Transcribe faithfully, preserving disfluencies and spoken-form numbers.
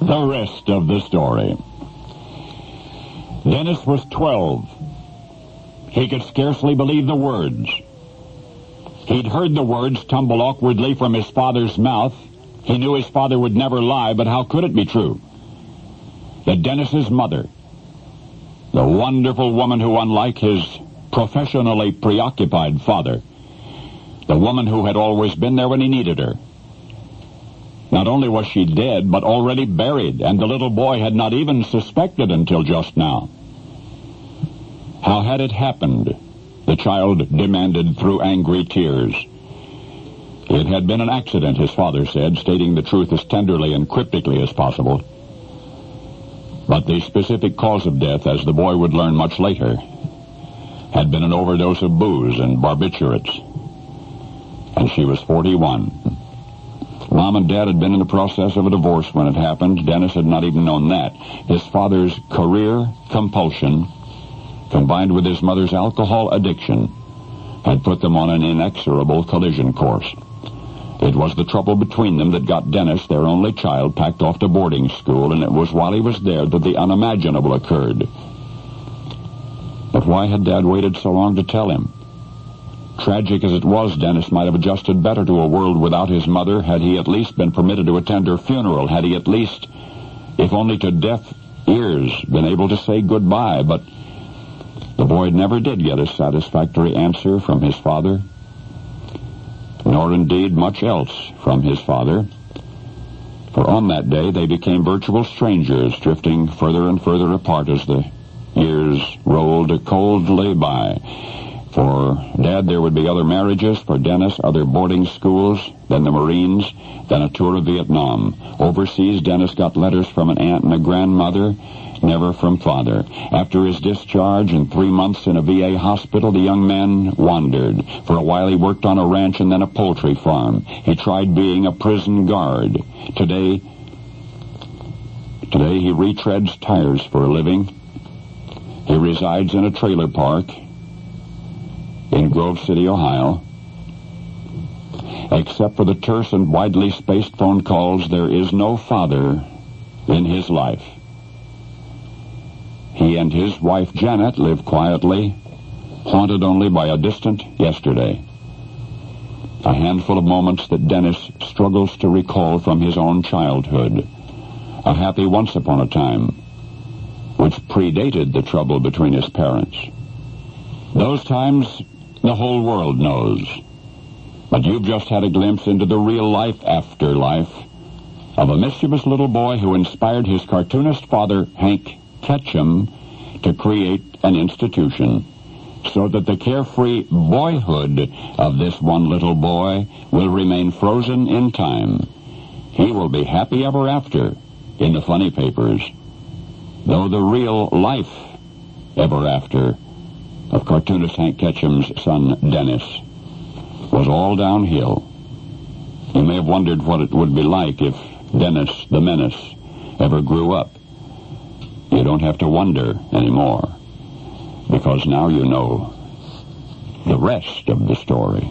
The rest of the story. Dennis was twelve. He could scarcely believe the words. He'd heard the words tumble awkwardly from his father's mouth. He knew his father would never lie, but how could it be true? That Dennis's mother, the wonderful woman who, unlike his professionally preoccupied father, the woman who had always been there when he needed her, not only was she dead, but already buried, and the little boy had not even suspected until just now. How had it happened? The child demanded through angry tears. It had been an accident, his father said, stating the truth as tenderly and cryptically as possible. But the specific cause of death, as the boy would learn much later, had been an overdose of booze and barbiturates. And she was forty-one. Mom and Dad had been in the process of a divorce when it happened. Dennis had not even known that. His father's career compulsion, combined with his mother's alcohol addiction, had put them on an inexorable collision course. It was the trouble between them that got Dennis, their only child, packed off to boarding school, and it was while he was there that the unimaginable occurred. But why had Dad waited so long to tell him? Tragic as it was, Dennis might have adjusted better to a world without his mother had he at least been permitted to attend her funeral, had he at least, if only to deaf ears, been able to say goodbye. But the boy never did get a satisfactory answer from his father, nor indeed much else from his father. For on that day they became virtual strangers, drifting further and further apart as the years rolled coldly by. For Dad, there would be other marriages. For Dennis, other boarding schools, then the Marines, then a tour of Vietnam. Overseas, Dennis got letters from an aunt and a grandmother, never from father. After his discharge and three months in a V A hospital, the young man wandered. For a while he worked on a ranch and then a poultry farm. He tried being a prison guard. Today, today he retreads tires for a living. He resides in a trailer park in Grove City, Ohio. Except for the terse and widely spaced phone calls, there is no father in his life. He and his wife Janet live quietly, haunted only by a distant yesterday. A handful of moments that Dennis struggles to recall from his own childhood. A happy once upon a time, which predated the trouble between his parents. Those times the whole world knows. But you've just had a glimpse into the real-life afterlife of a mischievous little boy who inspired his cartoonist father, Hank Ketchum, to create an institution so that the carefree boyhood of this one little boy will remain frozen in time. He will be happy ever after in the funny papers, though the real life ever after of cartoonist Hank Ketchum's son, Dennis, was all downhill. You may have wondered what it would be like if Dennis the Menace ever grew up. You don't have to wonder anymore, because now you know the rest of the story.